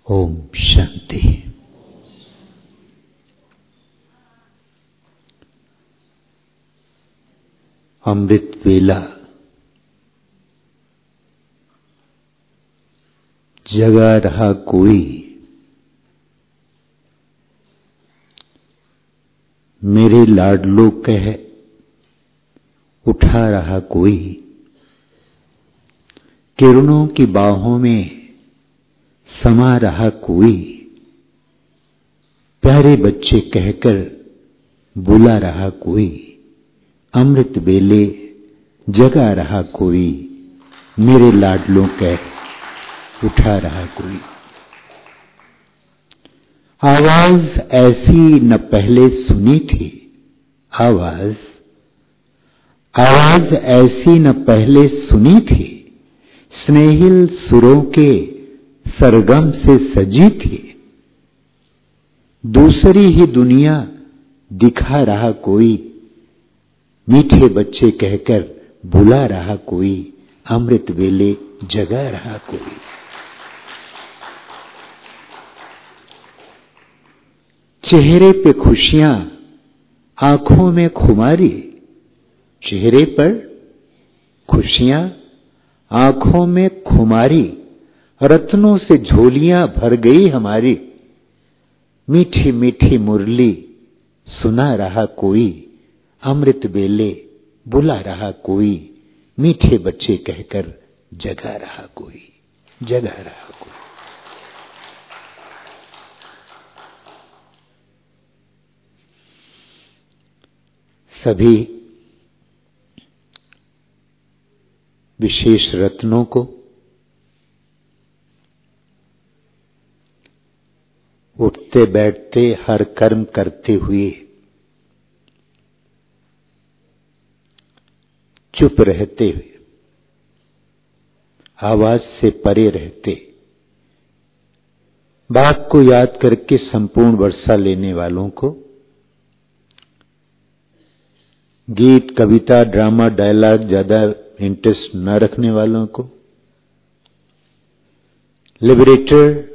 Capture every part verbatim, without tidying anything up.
ओम शांति। अमृत वेला जगा रहा कोई, मेरे लाडलो कह उठा रहा कोई, किरणों की बाहों में समा रहा कोई, प्यारे बच्चे कहकर बुला रहा कोई, अमृत बेले जगा रहा कोई, मेरे लाडलों कह उठा रहा कोई। आवाज ऐसी न पहले सुनी थी, आवाज आवाज ऐसी न पहले सुनी थी, स्नेहिल सुरों के सरगम से सजी थी, दूसरी ही दुनिया दिखा रहा कोई, मीठे बच्चे कहकर बुला रहा कोई, अमृत वेले जगा रहा कोई। चेहरे पे खुशियां, आंखों में खुमारी, चेहरे पर खुशियां, आंखों में खुमारी, रत्नों से झोलियां भर गई हमारी, मीठी मीठी मुरली सुना रहा कोई, अमृत बेले बुला रहा कोई, मीठे बच्चे कहकर जगा रहा कोई, जगा रहा कोई। सभी विशेष रत्नों को उठते बैठते हर कर्म करते हुए चुप रहते हुए, आवाज से परे रहते, बात को याद करके संपूर्ण वर्षा लेने वालों को, गीत कविता ड्रामा डायलॉग ज्यादा इंटरेस्ट न रखने वालों को, लिबरेटर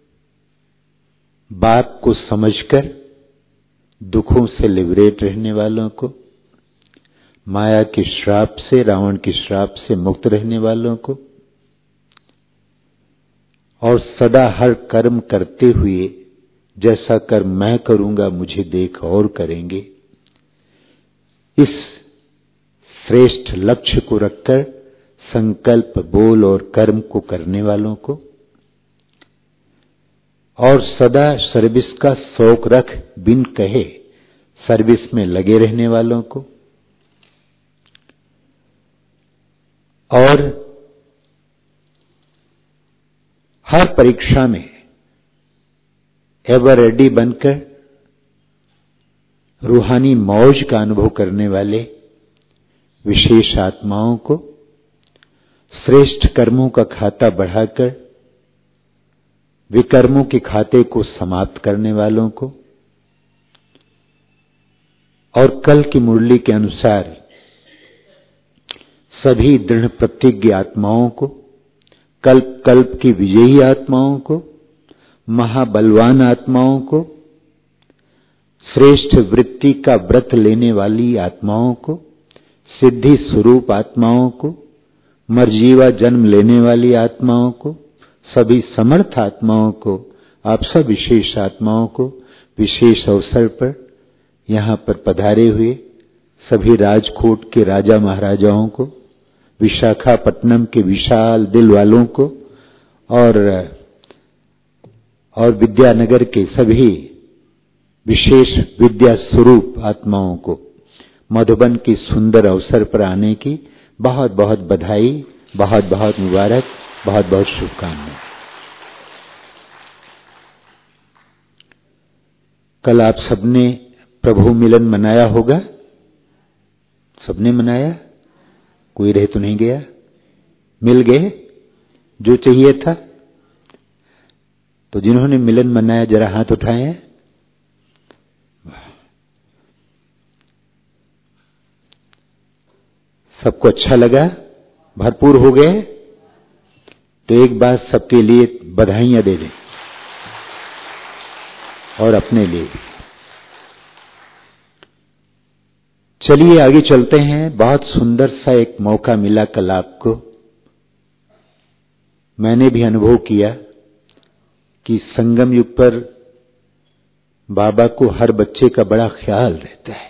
बात को समझकर दुखों से लिबरेट रहने वालों को, माया के श्राप से, रावण के श्राप से मुक्त रहने वालों को, और सदा हर कर्म करते हुए जैसा कर्म मैं करूंगा मुझे देख और करेंगे, इस श्रेष्ठ लक्ष्य को रखकर संकल्प बोल और कर्म को करने वालों को, और सदा सर्विस का शौक रख बिन कहे सर्विस में लगे रहने वालों को, और हर परीक्षा में एवर रेडी बनकर रूहानी मौज का अनुभव करने वाले विशेष आत्माओं को, श्रेष्ठ कर्मों का खाता बढ़ाकर विकर्मों के खाते को समाप्त करने वालों को, और कल की मुरली के अनुसार सभी दृढ़ प्रतिज्ञ आत्माओं को, कल्प कल्प की विजयी आत्माओं को, महाबलवान आत्माओं को, श्रेष्ठ वृत्ति का व्रत लेने वाली आत्माओं को, सिद्धि स्वरूप आत्माओं को, मरजीवा जन्म लेने वाली आत्माओं को, सभी समर्थ आत्माओं को, आप सब विशेष आत्माओं को विशेष अवसर पर यहाँ पर पधारे हुए सभी राजकोट के राजा महाराजाओं को, विशाखापट्टनम के विशाल दिल वालों को, और और विद्यानगर के सभी विशेष विद्या स्वरूप आत्माओं को मधुबन के सुंदर अवसर पर आने की बहुत बहुत बधाई, बहुत बहुत मुबारक, बहुत बहुत शुभकामनाएं। कल आप सबने प्रभु मिलन मनाया होगा, सबने मनाया, कोई रह तो नहीं गया, मिल गए जो चाहिए था। तो जिन्होंने मिलन मनाया जरा हाथ उठाएं। सबको अच्छा लगा, भरपूर हो गए, तो एक बात सबके लिए बधाइयां दे दें। और अपने लिए भी। चलिए आगे चलते हैं। बहुत सुंदर सा एक मौका मिला कल आपको। मैंने भी अनुभव किया कि संगम युग पर बाबा को हर बच्चे का बड़ा ख्याल रहता है।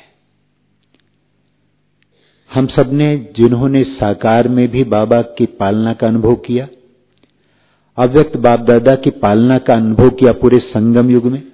हम सब ने, जिन्होंने साकार में भी बाबा की पालना का अनुभव किया, अव्यक्त बाप दादा की पालना का अनुभव किया पूरे संगम युग में,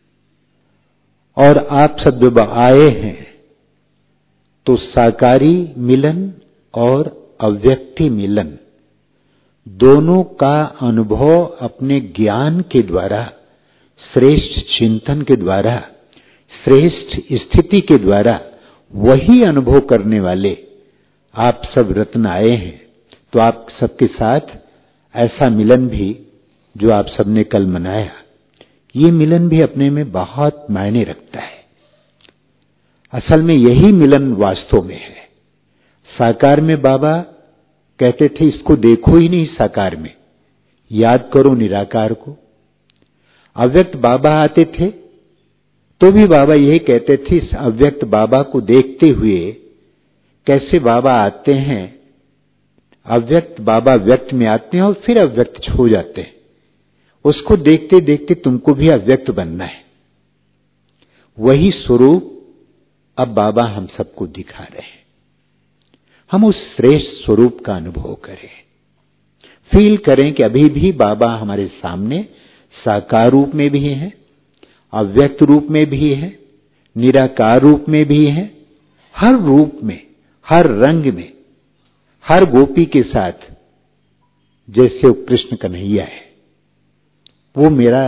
और आप सब जब आए हैं तो साकारी मिलन और अव्यक्ति मिलन दोनों का अनुभव अपने ज्ञान के द्वारा, श्रेष्ठ चिंतन के द्वारा, श्रेष्ठ स्थिति के द्वारा वही अनुभव करने वाले आप सब रत्न आए हैं। तो आप सबके साथ ऐसा मिलन भी जो आप सबने कल मनाया, ये मिलन भी अपने में बहुत मायने रखता है। असल में यही मिलन वास्तव में है। साकार में बाबा कहते थे इसको देखो ही नहीं साकार में, याद करो निराकार को। अव्यक्त बाबा आते थे तो भी बाबा यही कहते थे, इस अव्यक्त बाबा को देखते हुए कैसे बाबा आते हैं, अव्यक्त बाबा व्यक्त में आते हैं और फिर अव्यक्त हो जाते हैं। उसको देखते देखते तुमको भी अव्यक्त बनना है। वही स्वरूप अब बाबा हम सबको दिखा रहे हैं। हम उस श्रेष्ठ स्वरूप का अनुभव करें, फील करें कि अभी भी बाबा हमारे सामने साकार रूप में भी है, अव्यक्त रूप में भी है, निराकार रूप में भी है। हर रूप में, हर रंग में, हर गोपी के साथ जैसे वो कृष्ण कन्हैया है, वो मेरा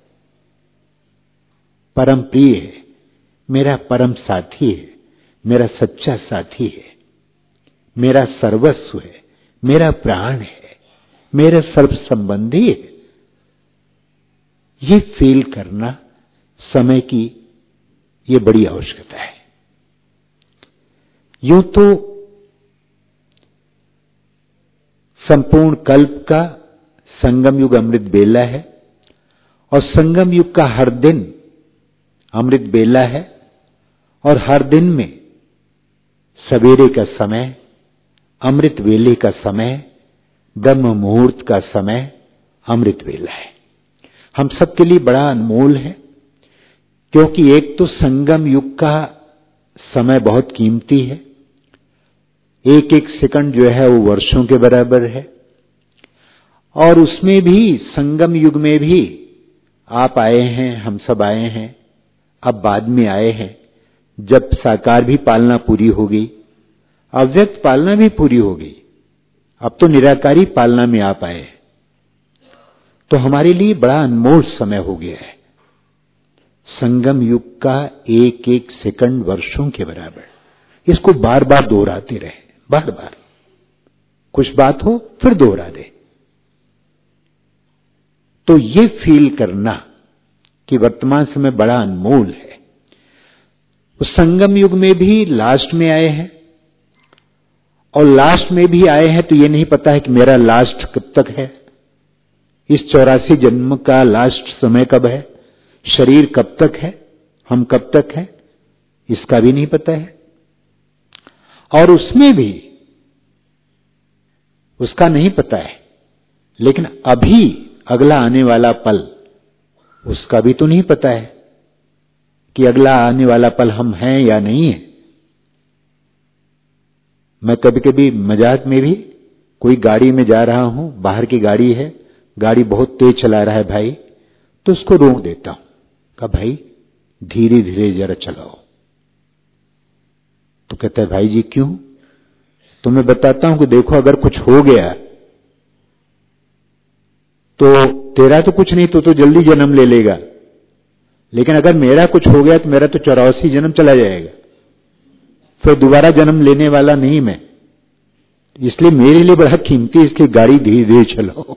परम प्रिय है, मेरा परम साथी है, मेरा सच्चा साथी है, मेरा सर्वस्व है, मेरा प्राण है, मेरा सर्व संबंधी है। ये फील करना समय की ये बड़ी आवश्यकता है। यूं तो संपूर्ण कल्प का संगम युग अमृत बेला है और संगम युग का हर दिन अमृत बेला है, और हर दिन में सवेरे का समय, अमृत वेले का समय, ब्रह्म मुहूर्त का समय अमृत वेला है। हम सबके लिए बड़ा अनमोल है, क्योंकि एक तो संगम युग का समय बहुत कीमती है। एक एक सेकंड जो है वो वर्षों के बराबर है, और उसमें भी संगम युग में भी आप आए हैं, हम सब आए हैं, अब बाद में आए हैं जब साकार भी पालना पूरी हो गई, अव्यक्त पालना भी पूरी हो गई, अब तो निराकारी पालना में आप आए। तो हमारे लिए बड़ा अनमोल समय हो गया है। संगम युग का एक एक सेकंड वर्षों के बराबर। इसको बार बार दोहराते रहे, बार बार कुछ बात हो फिर दोहरा दे। तो ये फील करना कि वर्तमान समय बड़ा अनमोल है। उस संगम युग में भी लास्ट में आए हैं, और लास्ट में भी आए हैं तो ये नहीं पता है कि मेरा लास्ट कब तक है, इस चौरासी जन्म का लास्ट समय कब है, शरीर कब तक है, हम कब तक है, इसका भी नहीं पता है। और उसमें भी उसका नहीं पता है, लेकिन अभी अगला आने वाला पल उसका भी तो नहीं पता है कि अगला आने वाला पल हम हैं या नहीं है। मैं कभी कभी मजाक में भी, कोई गाड़ी में जा रहा हूं, बाहर की गाड़ी है, गाड़ी बहुत तेज चला रहा है भाई, तो उसको रोक देता हूं, कहा भाई धीरे धीरे जरा चलाओ। तो कहता है भाई जी क्यों? तो मैं बताता हूं कि देखो अगर कुछ हो गया तो तेरा तो कुछ नहीं, तो तो जल्दी जन्म ले लेगा, लेकिन अगर मेरा कुछ हो गया तो मेरा तो चौरासी जन्म चला जाएगा, फिर दोबारा जन्म लेने वाला नहीं मैं। इसलिए मेरे लिए बड़ा कीमती, इसलिए गाड़ी धीरे धीरे चलाओ।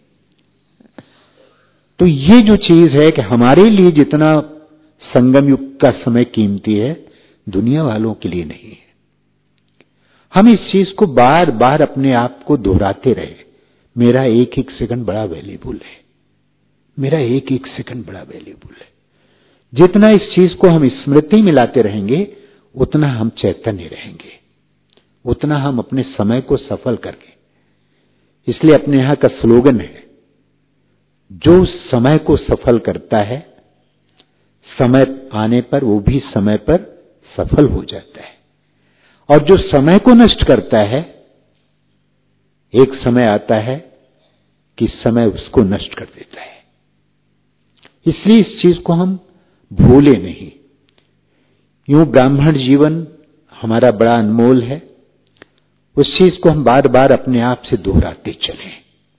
तो ये जो चीज है कि हमारे लिए जितना संगम युग का समय कीमती है, दुनिया वालों के लिए नहीं है। हम इस चीज को बार बार अपने आप को दोहराते रहे, मेरा एक एक सेकंड बड़ा वैल्यूबल है, मेरा एक एक सेकंड बड़ा वैल्यूबल है। जितना इस चीज को हम स्मृति में लाते रहेंगे उतना हम चैतन्य रहेंगे, उतना हम अपने समय को सफल करके। इसलिए अपने यहां का स्लोगन है, जो समय को सफल करता है समय आने पर वो भी समय पर सफल हो जाता है, और जो समय को नष्ट करता है एक समय आता है कि समय उसको नष्ट कर देता है। इसलिए इस चीज को हम भूले नहीं। यूं ब्राह्मण जीवन हमारा बड़ा अनमोल है, उस चीज को हम बार बार अपने आप से दोहराते चलें।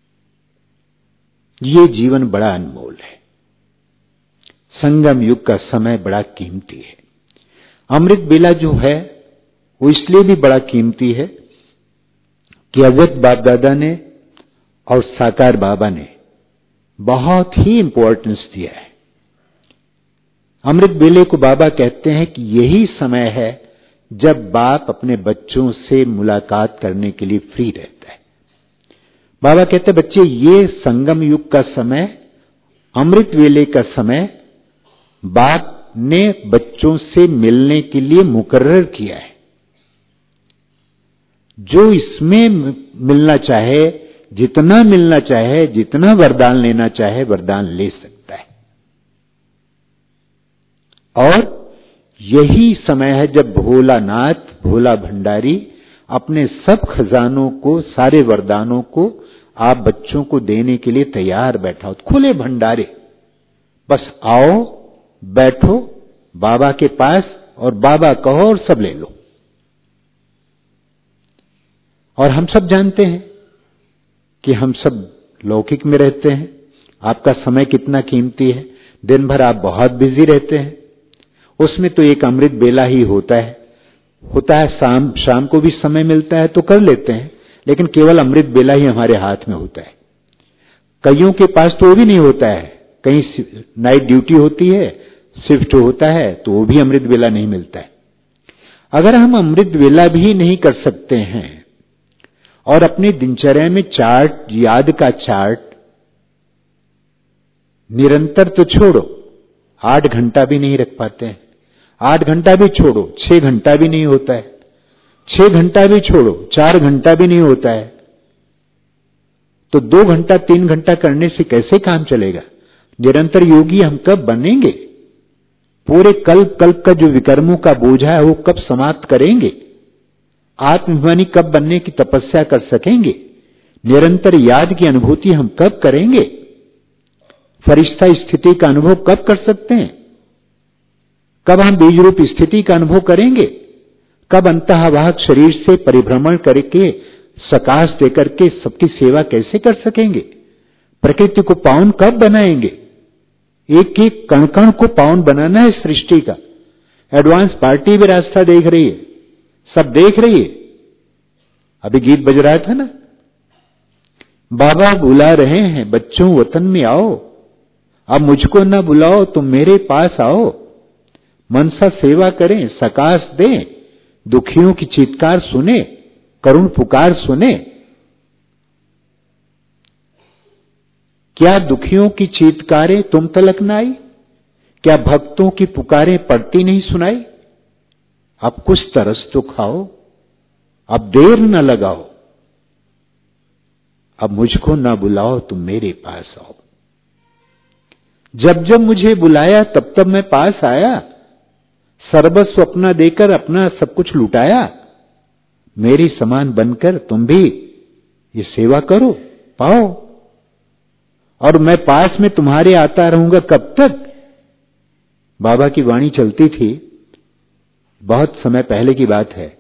ये जीवन बड़ा अनमोल है, संगम युग का समय बड़ा कीमती है। अमृत बेला जो है वो इसलिए भी बड़ा कीमती है कि अवध बाप दादा ने और साकार बाबा ने बहुत ही इंपॉर्टेंस दिया है। अमृत बेले को बाबा कहते हैं कि यही समय है जब बाप अपने बच्चों से मुलाकात करने के लिए फ्री रहता है। बाबा कहते हैं, बच्चे ये संगम युग का समय, अमृत वेले का समय बाप ने बच्चों से मिलने के लिए मुकर्रर किया है। जो इसमें मिलना चाहे, जितना मिलना चाहे, जितना वरदान लेना चाहे वरदान ले सकता है। और यही समय है जब भोलानाथ, भोला भंडारी अपने सब खजानों को, सारे वरदानों को आप बच्चों को देने के लिए तैयार बैठा हो। खुले भंडारे, बस आओ, बैठो बाबा के पास और बाबा कहो और सब ले लो। और हम सब जानते हैं कि हम सब लौकिक में रहते हैं, आपका समय कितना कीमती है। दिन भर आप बहुत बिजी रहते हैं, उसमें तो एक अमृत बेला ही होता है होता है शाम शाम को भी समय मिलता है तो कर लेते हैं, लेकिन केवल अमृत बेला ही हमारे हाथ में होता है। कईयों के पास तो वो भी नहीं होता है, कहीं नाइट ड्यूटी होती है, शिफ्ट होता है, तो वो भी अमृत बेला नहीं मिलता है। अगर हम अमृत बेला भी नहीं कर सकते हैं और अपनी दिनचर्या में चार्ट, याद का चार्ट निरंतर तो छोड़ो, आठ घंटा भी नहीं रख पाते हैं, आठ घंटा भी छोड़ो, छह घंटा भी नहीं होता है, छह घंटा भी छोड़ो, चार घंटा भी नहीं होता है, तो दो घंटा तीन घंटा करने से कैसे काम चलेगा? निरंतर योगी हम कब बनेंगे? पूरे कल्प कल्प का जो विकर्मों का बोझा है वो कब समाप्त करेंगे? आत्माभिमानी कब बनने की तपस्या कर सकेंगे? निरंतर याद की अनुभूति हम कब करेंगे? फरिश्ता स्थिति का अनुभव कब कर सकते हैं? कब हम बीज रूप स्थिति का अनुभव करेंगे? कब अंतःवाहक शरीर से परिभ्रमण करके सकाश देकर के सबकी सेवा कैसे कर सकेंगे? प्रकृति को पावन कब बनाएंगे? एक एक कण कण को पावन बनाना है सृष्टि का। एडवांस पार्टी भी रास्ता देख रही है, सब देख रही है। अभी गीत बज रहा था ना, बाबा बुला रहे हैं बच्चों वतन में आओ, अब मुझको न बुलाओ तुम मेरे पास आओ, मनसा सेवा करें, सकाश दें, दुखियों की चीत्कार सुने, करुण पुकार सुने। क्या दुखियों की चीत्कारें तुम तलक न आई? क्या भक्तों की पुकारें पड़ती नहीं सुनाई? अब कुछ तरस तो खाओ, अब देर न लगाओ, अब मुझको न बुलाओ तुम मेरे पास आओ। जब जब मुझे बुलाया तब तब मैं पास आया, सर्वस्व अपना देकर अपना सब कुछ लुटाया। मेरी समान बनकर तुम भी ये सेवा करो, पाओ, और मैं पास में तुम्हारे आता रहूंगा कब तक? बाबा की वाणी चलती थी, बहुत समय पहले की बात है,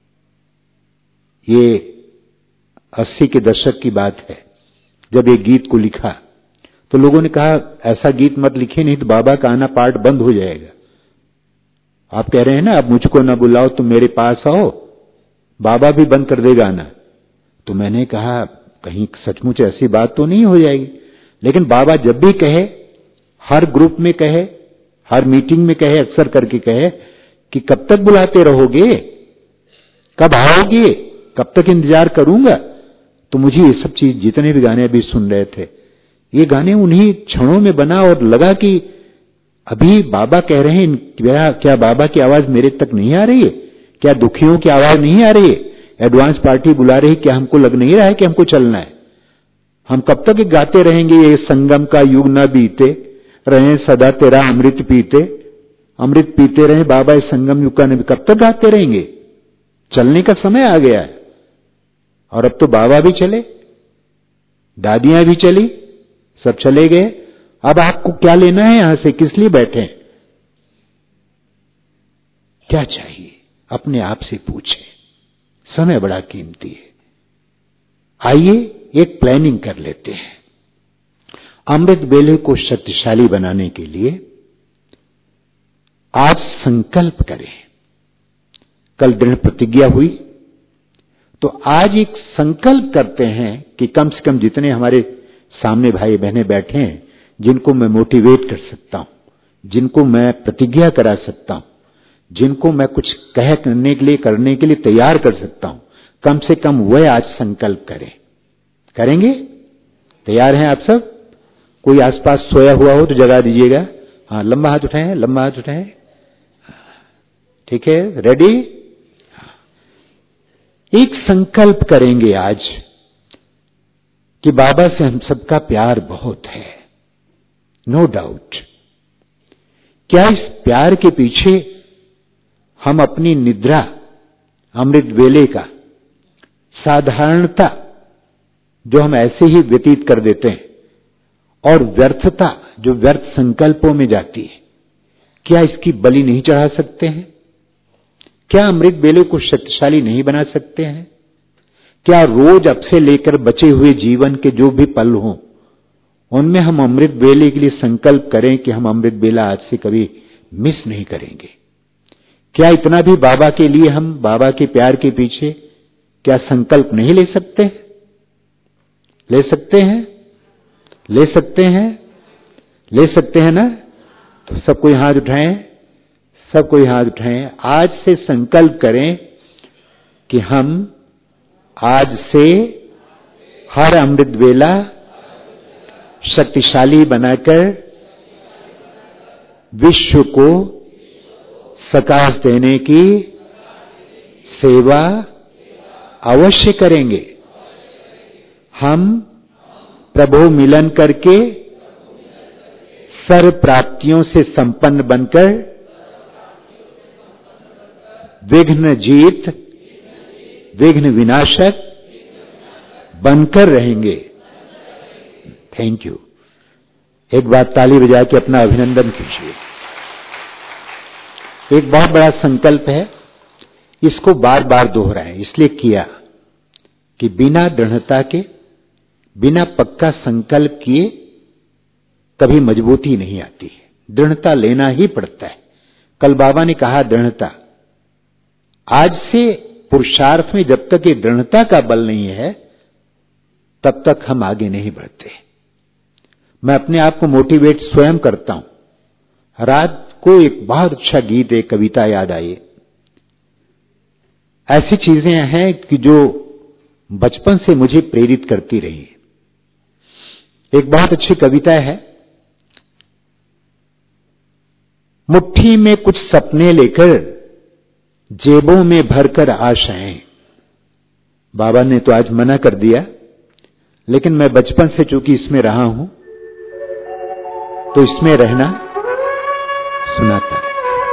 ये अस्सी के दशक की बात है, जब एक गीत को लिखा तो लोगों ने कहा ऐसा गीत मत लिखिए, नहीं तो बाबा का आना पाठ बंद हो जाएगा। आप कह रहे हैं ना, अब मुझको ना बुलाओ तुम मेरे पास आओ, बाबा भी बंद कर देगा आना। तो मैंने कहा कहीं सचमुच ऐसी बात तो नहीं हो जाएगी। लेकिन बाबा जब भी कहे, हर ग्रुप में कहे, हर मीटिंग में कहे, अक्सर करके कहे कि कब तक बुलाते रहोगे, कब आओगे, कब तक इंतजार करूंगा। तो मुझे ये सब चीज, जितने भी गाने अभी सुन रहे थे, ये गाने उन्हीं क्षणों में बना और लगा कि अभी बाबा कह रहे हैं, क्या, क्या बाबा की आवाज मेरे तक नहीं आ रही है? क्या दुखियों की आवाज नहीं आ रही है? एडवांस पार्टी बुला रही, क्या हमको लग नहीं रहा है कि हमको चलना है? हम कब तक गाते रहेंगे, ये संगम का युग न बीते रहे सदा तेरा अमृत पीते, अमृत पीते रहे बाबा इस संगम युग का, नहीं कब तक गाते रहेंगे? चलने का समय आ गया है। और अब तो बाबा भी चले, दादियां भी चली, सब चले गए। अब आपको क्या लेना है यहां से? किस लिए बैठे हैं? क्या चाहिए? अपने आप से पूछें। समय बड़ा कीमती है। आइए एक प्लानिंग कर लेते हैं। अमृत बेले को शक्तिशाली बनाने के लिए आज संकल्प करें। कल दृढ़ प्रतिज्ञा हुई, तो आज एक संकल्प करते हैं कि कम से कम जितने हमारे सामने भाई बहनें बैठे हैं, जिनको मैं मोटिवेट कर सकता हूं, जिनको मैं प्रतिज्ञा करा सकता हूं, जिनको मैं कुछ कह करने के लिए करने के लिए तैयार कर सकता हूं, कम से कम वह आज संकल्प करें। करेंगे? तैयार हैं आप सब? कोई आसपास सोया हुआ हो तो जगा दीजिएगा। हाँ, लंबा हाथ उठाएं, लंबा हाथ उठाएं। ठीक है, रेडी? एक संकल्प करेंगे आज कि बाबा से हम सबका प्यार बहुत है, नो डाउट। क्या इस प्यार के पीछे हम अपनी निद्रा, अमृत वेले का साधारणता जो हम ऐसे ही व्यतीत कर देते हैं, और व्यर्थता जो व्यर्थ संकल्पों में जाती है, क्या इसकी बलि नहीं चढ़ा सकते हैं? क्या अमृत बेले को शक्तिशाली नहीं बना सकते हैं? क्या रोज अब से लेकर बचे हुए जीवन के जो भी पल हों, उनमें हम अमृत बेले के लिए संकल्प करें कि हम अमृत बेला आज से कभी मिस नहीं करेंगे? क्या इतना भी बाबा के लिए हम बाबा के प्यार के पीछे क्या संकल्प नहीं ले सकते? ले सकते हैं? ले सकते हैं? ले सकते हैं ना? तो सब कोई हाथ उठाएं, सब कोई हाथ उठाएं। आज से संकल्प करें कि हम आज से हर अमृत वेला शक्तिशाली बनाकर विश्व को सकाश देने की सेवा अवश्य करेंगे। हम प्रभु मिलन करके सर्व प्राप्तियों से संपन्न बनकर विघ्न जीत, विघ्न विनाशक बनकर रहेंगे। Thank you. एक बार ताली बजा के अपना अभिनंदन कीजिए। एक बहुत बड़ा संकल्प है, इसको बार बार दोहराएं। इसलिए किया कि बिना दृढ़ता के, बिना पक्का संकल्प किए कभी मजबूती नहीं आती है। दृढ़ता लेना ही पड़ता है। कल बाबा ने कहा दृढ़ता। आज से पुरुषार्थ में जब तक ये दृढ़ता का बल नहीं है, तब तक हम आगे नहीं बढ़ते। मैं अपने आप को मोटिवेट स्वयं करता हूं। रात को एक बहुत अच्छा गीत, एक कविता याद आई। ऐसी चीजें हैं कि जो बचपन से मुझे प्रेरित करती रही। एक बहुत अच्छी कविता है, मुट्ठी में कुछ सपने लेकर जेबों में भरकर आशाएं। बाबा ने तो आज मना कर दिया, लेकिन मैं बचपन से चूंकि इसमें रहा हूं, तो इसमें रहना सुनाता है।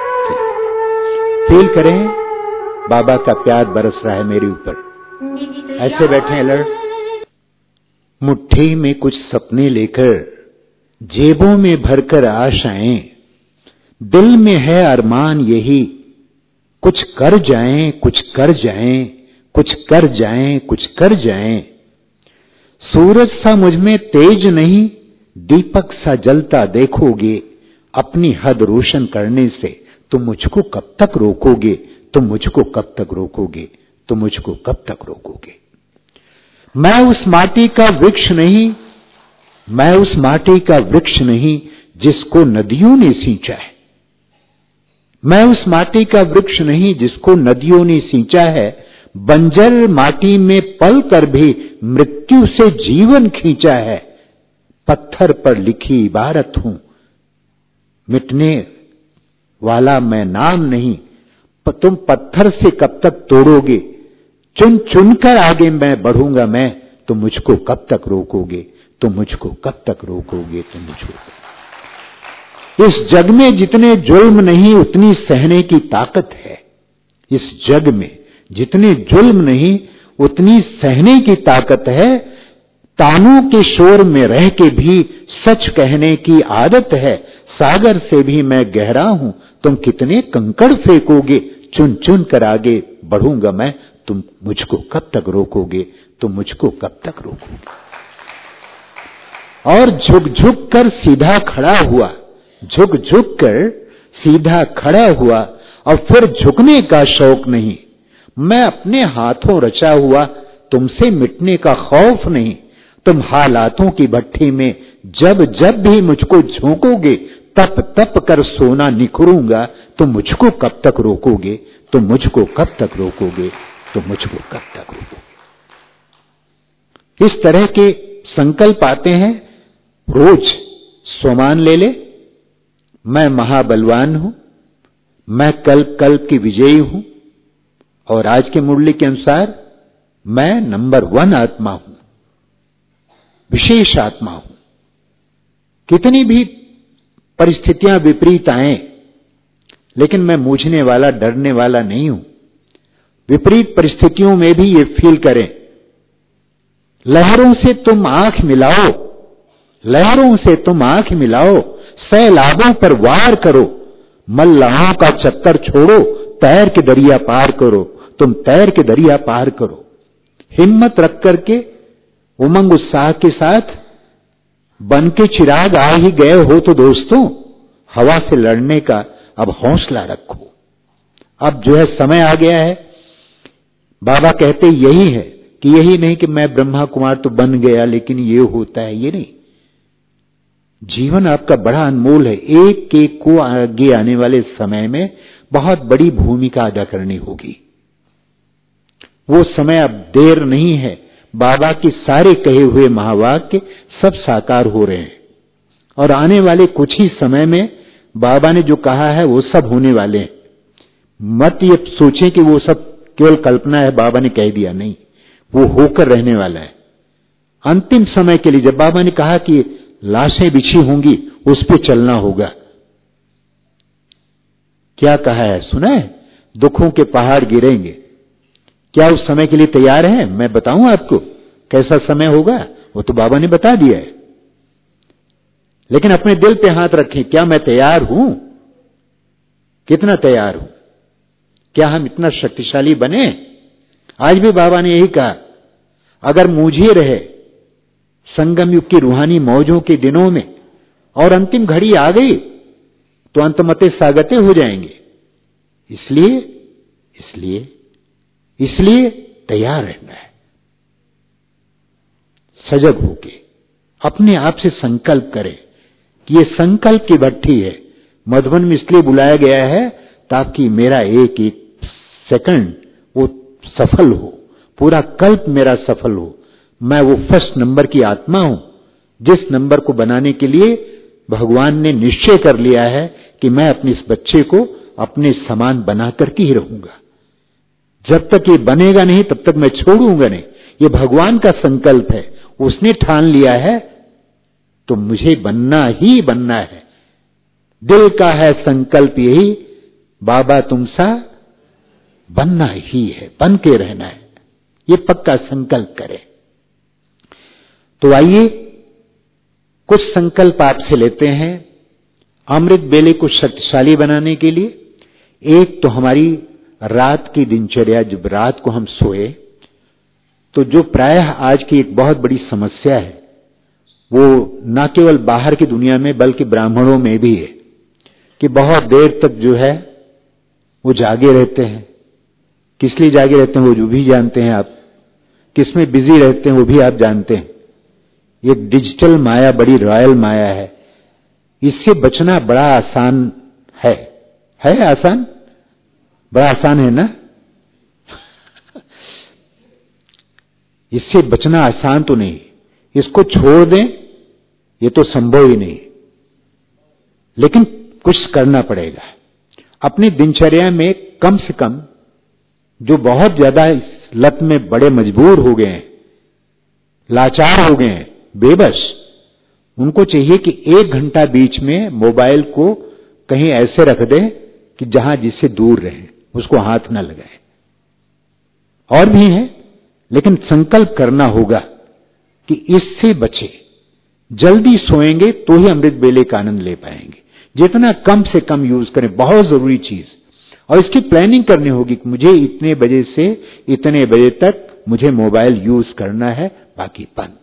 फील करें बाबा का प्यार बरस रहा है मेरे ऊपर। ऐसे बैठे अलर्ट। मुट्ठी में कुछ सपने लेकर जेबों में भरकर आशाएं, दिल में है अरमान यही, कुछ कर जाएं, कुछ कर जाएं, कुछ कर जाएं, कुछ कर जाएं। सूरज सा मुझ में तेज नहीं, दीपक सा जलता देखोगे, अपनी हद रोशन करने से तुम मुझको कब तक रोकोगे, तुम मुझको कब तक रोकोगे, तुम मुझको कब तक रोकोगे। मैं उस माटी का वृक्ष नहीं, मैं उस माटी का वृक्ष नहीं जिसको नदियों ने सींचा है। मैं उस माटी का वृक्ष नहीं जिसको नदियों ने सींचा है। बंजर माटी में पल कर भी मृत्यु से जीवन खींचा है। पत्थर पर लिखी इबारत हूं, मिटने वाला मैं नाम नहीं, तुम पत्थर से कब तक तोड़ोगे, चुन चुन कर आगे मैं बढ़ूंगा मैं, तुम मुझको कब तक रोकोगे, तुम मुझको कब तक रोकोगे, तुम मुझको। इस जग में जितने जुल्म नहीं उतनी सहने की ताकत है, इस जग में जितने जुल्म नहीं उतनी सहने की ताकत है। तानों के शोर में रह के भी सच कहने की आदत है, सागर से भी मैं गहरा हूं, तुम कितने कंकड़ फेंकोगे, चुन चुन कर आगे बढ़ूंगा मैं, तुम मुझको कब तक रोकोगे, तुम मुझको कब तक रोकोगे। और झुक झुक कर सीधा खड़ा हुआ, झुक झुक कर सीधा खड़ा हुआ, और फिर झुकने का शौक नहीं, मैं अपने हाथों रचा हुआ, तुमसे मिटने का खौफ नहीं। तुम हालातों की भट्ठी में जब जब भी मुझको झोंकोगे, तप तप कर सोना निखरूंगा, तुम मुझको कब तक रोकोगे, तुम मुझको कब तक रोकोगे, तुम मुझको कब तक रोकोगे। इस तरह के संकल्प आते हैं रोज। सोमान ले ले, मैं महाबलवान हूं, मैं कल्प कल्प की विजयी हूं, और आज के मुरली के अनुसार मैं नंबर वन आत्मा हूं, विशेष आत्मा हूं। कितनी भी परिस्थितियां विपरीत आए, लेकिन मैं मूझने वाला, डरने वाला नहीं हूं। विपरीत परिस्थितियों में भी ये फील करें, लहरों से तुम आंख मिलाओ, लहरों से तुम आंख मिलाओ, सैलाबों पर वार करो, मल्लाहों का चक्कर छोड़ो, तैर के दरिया पार करो, तुम तैर के दरिया पार करो। हिम्मत रख करके उमंग उत्साह के साथ बन के चिराग आ ही गए हो तो दोस्तों, हवा से लड़ने का अब हौसला रखो। अब जो है समय आ गया है। बाबा कहते यही है कि यही नहीं कि मैं ब्रह्मा कुमार तो बन गया लेकिन ये होता है, ये नहीं। जीवन आपका बड़ा अनमोल है। एक एक को आगे आने वाले समय में बहुत बड़ी भूमिका अदा करनी होगी। वो समय अब देर नहीं है। बाबा के सारे कहे हुए महावाक्य सब साकार हो रहे हैं, और आने वाले कुछ ही समय में बाबा ने जो कहा है वो सब होने वाले हैं। मत ये सोचें कि वो सब केवल कल्पना है, बाबा ने कह दिया, नहीं, वो होकर रहने वाला है। अंतिम समय के लिए जब बाबा ने कहा कि लाशें बिछी होंगी, उस पे चलना होगा। क्या कहा है सुना है? दुखों के पहाड़ गिरेंगे। क्या उस समय के लिए तैयार हैं? मैं बताऊं आपको कैसा समय होगा, वो तो बाबा ने बता दिया है। लेकिन अपने दिल पे हाथ रखें, क्या मैं तैयार हूं? कितना तैयार हूं? क्या हम इतना शक्तिशाली बने? आज भी बाबा ने यही कहा, अगर मुझे रहे संगम युग की रूहानी मौजों के दिनों में और अंतिम घड़ी आ गई तो अंतमते सागते हो जाएंगे। इसलिए इसलिए इसलिए तैयार रहना है, सजग होके अपने आप से संकल्प करें कि ये संकल्प की भट्ठी है। मधुबन में इसलिए बुलाया गया है ताकि मेरा एक एक सेकंड वो सफल हो, पूरा कल्प मेरा सफल हो। मैं वो फर्स्ट नंबर की आत्मा हूं, जिस नंबर को बनाने के लिए भगवान ने निश्चय कर लिया है कि मैं अपने इस बच्चे को अपने समान बना करके ही रहूंगा। जब तक ये बनेगा नहीं तब तक मैं छोड़ूंगा नहीं। ये भगवान का संकल्प है, उसने ठान लिया है तो मुझे बनना ही बनना है। दिल का है संकल्प यही, बाबा तुमसा बनना ही है, बन के रहना है, ये पक्का संकल्प करें। तो आइए कुछ संकल्प आपसे लेते हैं अमृत बेले को शक्तिशाली बनाने के लिए। एक तो हमारी रात की दिनचर्या, जब रात को हम सोए तो जो प्रायः आज की एक बहुत बड़ी समस्या है, वो न केवल बाहर की दुनिया में बल्कि ब्राह्मणों में भी है कि बहुत देर तक जो है वो जागे रहते हैं। किस लिए जागे रहते हैं वो जो भी जानते हैं आप, किसमें बिजी रहते हैं वो भी आप जानते हैं। ये डिजिटल माया बड़ी रॉयल माया है, इससे बचना बड़ा आसान है। है आसान? बड़ा आसान है ना? इससे बचना आसान तो नहीं, इसको छोड़ दें ये तो संभव ही नहीं। लेकिन कुछ करना पड़ेगा। अपनी दिनचर्या में कम से कम जो बहुत ज्यादा इस लत में बड़े मजबूर हो गए हैं, लाचार हो गए हैं, बेबस, उनको चाहिए कि एक घंटा बीच में मोबाइल को कहीं ऐसे रख दें कि जहां जिससे दूर रहे, उसको हाथ ना लगाए। और भी है, लेकिन संकल्प करना होगा कि इससे बचे। जल्दी सोएंगे तो ही अमृत बेले का आनंद ले पाएंगे। जितना कम से कम यूज करें, बहुत जरूरी चीज। और इसकी प्लानिंग करनी होगी कि मुझे इतने बजे से इतने बजे तक मुझे मोबाइल यूज करना है, बाकी बंद।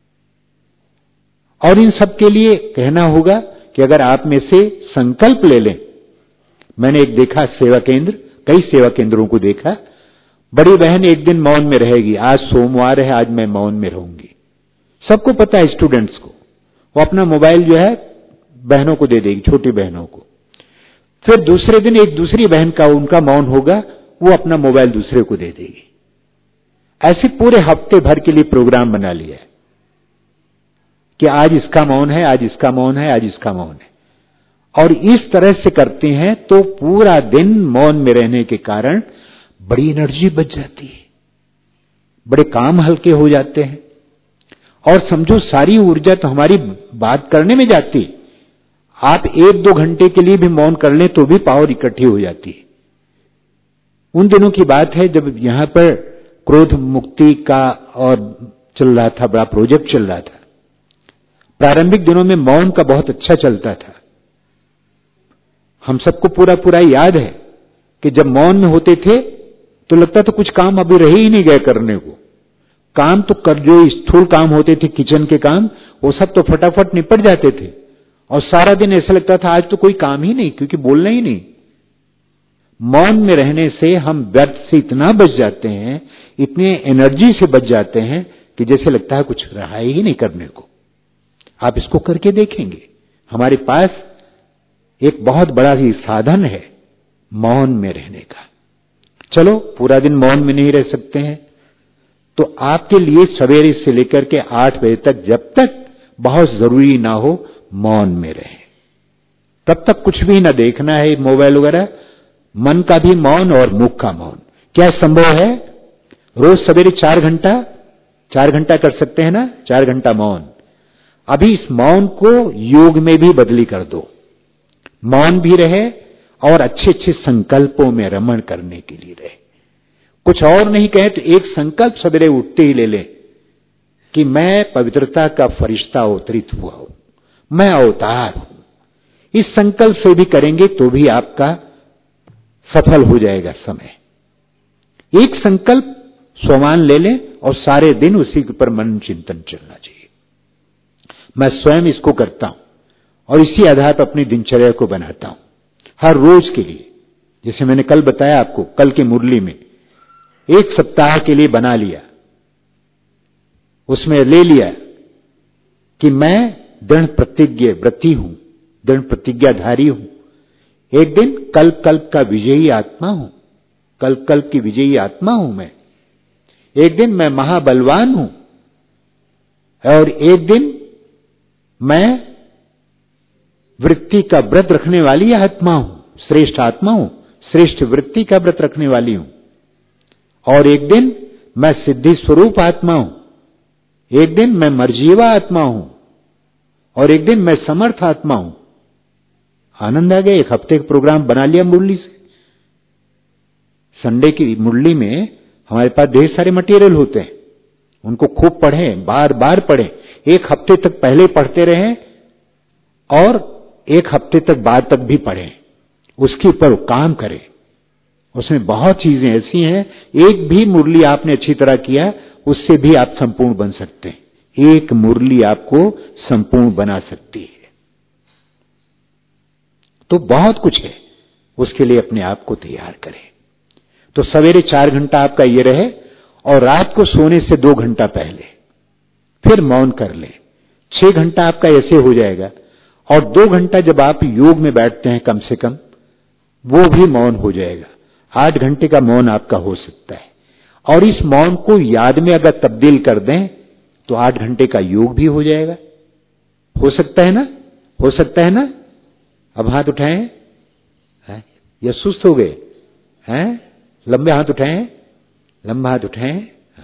और इन सब के लिए कहना होगा कि अगर आप में से संकल्प ले लें। मैंने एक देखा सेवा केंद्र, कई सेवा केंद्रों को देखा, बड़ी बहन एक दिन मौन में रहेगी, आज सोमवार है, आज मैं मौन में रहूंगी। सबको पता है, स्टूडेंट्स को, वो अपना मोबाइल जो है बहनों को दे देगी, छोटी बहनों को। फिर दूसरे दिन एक दूसरी बहन का उनका मौन होगा, वो अपना मोबाइल दूसरे को दे देगी। ऐसे पूरे हफ्ते भर के लिए प्रोग्राम बना लिया है कि आज इसका मौन है, आज इसका मौन है, आज इसका मौन है। और इस तरह से करते हैं तो पूरा दिन मौन में रहने के कारण बड़ी एनर्जी बच जाती है, बड़े काम हल्के हो जाते हैं। और समझो सारी ऊर्जा तो हमारी बात करने में जाती है। आप एक दो घंटे के लिए भी मौन कर लें तो भी पावर इकट्ठी हो जाती है। उन दिनों की बात है जब यहां पर क्रोध मुक्ति का और चल रहा था, बड़ा प्रोजेक्ट चल रहा था। प्रारंभिक दिनों में मौन का बहुत अच्छा चलता था। हम सबको पूरा पूरा याद है कि जब मौन में होते थे तो लगता था कुछ काम अभी रह ही नहीं गए करने को। काम तो कर, जो स्थूल काम होते थे, किचन के काम, वो सब तो फटाफट निपट जाते थे। और सारा दिन ऐसा लगता था आज तो कोई काम ही नहीं, क्योंकि बोलना ही नहीं। मौन में रहने से हम व्यर्थ से इतना बच जाते हैं, इतने एनर्जी से बच जाते हैं कि जैसे लगता है कुछ रहा ही नहीं करने को। आप इसको करके देखेंगे। हमारे पास एक बहुत बड़ा ही साधन है मौन में रहने का। चलो, पूरा दिन मौन में नहीं रह सकते हैं तो आपके लिए सवेरे से लेकर के आठ बजे तक, जब तक बहुत जरूरी ना हो, मौन में रहे। तब तक कुछ भी ना देखना है मोबाइल वगैरह, मन का भी मौन और मुख का मौन। क्या संभव है? रोज सवेरे चार घंटा चार घंटा कर सकते हैं ना, चार घंटा मौन। अभी इस मौन को योग में भी बदली कर दो। मौन भी रहे और अच्छे अच्छे संकल्पों में रमण करने के लिए रहे। कुछ और नहीं कहे तो एक संकल्प सवेरे उठते ही ले ले कि मैं पवित्रता का फरिश्ता अवतरित हुआ हूं, मैं अवतार हूं। इस संकल्प से भी करेंगे तो भी आपका सफल हो जाएगा समय। एक संकल्प स्वमान ले लें और सारे दिन उसी के ऊपर मन चिंतन चलना चाहिए। मैं स्वयं इसको करता हूं और इसी आधार पर अपनी दिनचर्या को बनाता हूं हर रोज के लिए। जैसे मैंने कल बताया आपको, कल की मुरली में एक सप्ताह के लिए बना लिया, उसमें ले लिया कि मैं दृढ़ प्रतिज्ञ व्रती हूं, दृढ़ प्रतिज्ञाधारी हूं। एक दिन कल्प कल्प का विजयी आत्मा हूं, कल्प कल्प की विजयी आत्मा हूं मैं। एक दिन मैं महाबलवान हूं और एक दिन मैं वृत्ति का व्रत रखने वाली आत्मा हूं, श्रेष्ठ आत्मा हूं, श्रेष्ठ वृत्ति का व्रत रखने वाली हूं। और एक दिन मैं सिद्धि स्वरूप आत्मा हूं, एक दिन मैं मर्जीवा आत्मा हूं और एक दिन मैं समर्थ आत्मा हूं। आनंद आ गया। एक हफ्ते का प्रोग्राम बना लिया मुरली से। संडे की मुरली में हमारे पास ढेर सारे मटेरियल होते हैं, उनको खूब पढ़ें, बार बार पढ़ें। एक हफ्ते तक पहले पढ़ते रहें और एक हफ्ते तक बाद तक भी पढ़ें, उसके ऊपर काम करें। उसमें बहुत चीजें ऐसी हैं, एक भी मुरली आपने अच्छी तरह किया उससे भी आप संपूर्ण बन सकते हैं। एक मुरली आपको संपूर्ण बना सकती है। तो बहुत कुछ है, उसके लिए अपने आप को तैयार करें। तो सवेरे चार घंटा आपका ये रहे और रात को सोने से दो घंटा पहले फिर मौन कर ले। छह घंटा आपका ऐसे हो जाएगा। और दो घंटा जब आप योग में बैठते हैं कम से कम, वो भी मौन हो जाएगा। आठ घंटे का मौन आपका हो सकता है। और इस मौन को याद में अगर तब्दील कर दें तो आठ घंटे का योग भी हो जाएगा। हो सकता है ना? हो सकता है ना? अब हाथ उठाएं, हैं? या सुस्त हो गए हैं? लंबे हाथ उठाएं, लंबा हाथ उठाएं।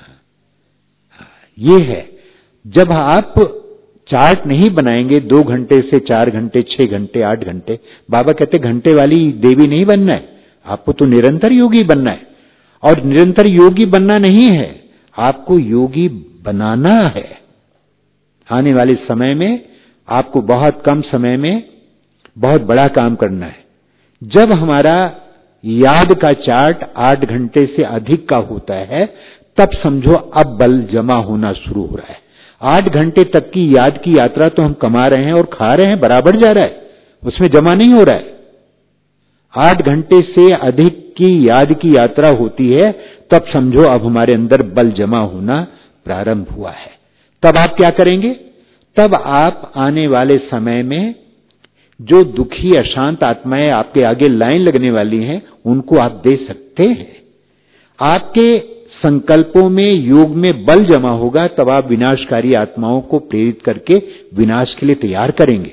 ये है, जब आप चार्ट नहीं बनाएंगे दो घंटे से चार घंटे, छह घंटे, आठ घंटे, बाबा कहते घंटे वाली देवी नहीं बनना है, आपको तो निरंतर योगी बनना है। और निरंतर योगी बनना नहीं है, आपको योगी बनाना है। आने वाले समय में आपको बहुत कम समय में बहुत बड़ा काम करना है। जब हमारा याद का चार्ट आठ घंटे से अधिक का होता है, तब समझो अब बल जमा होना शुरू हो रहा है। आठ घंटे तक की याद की यात्रा तो हम कमा रहे हैं और खा रहे हैं, बराबर जा रहा है, उसमें जमा नहीं हो रहा है। आठ घंटे से अधिक की याद की यात्रा होती है, तब समझो अब हमारे अंदर बल जमा होना प्रारंभ हुआ है। तब आप क्या करेंगे? तब आप आने वाले समय में जो दुखी अशांत आत्माएं आपके आगे लाइन लगने वाली हैं, उनको आप दे सकते हैं। आपके संकल्पों में, योग में बल जमा होगा, तब आप विनाशकारी आत्माओं को प्रेरित करके विनाश के लिए तैयार करेंगे।